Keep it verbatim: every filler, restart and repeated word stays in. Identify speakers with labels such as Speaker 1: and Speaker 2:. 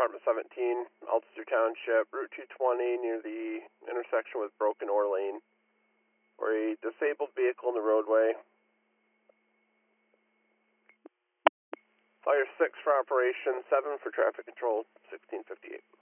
Speaker 1: Department seventeen, Altice Township, Route two twenty near the intersection with Broken Ore Lane, or a disabled vehicle in the roadway. Fire six for operation, seven for traffic control, sixteen fifty-eight.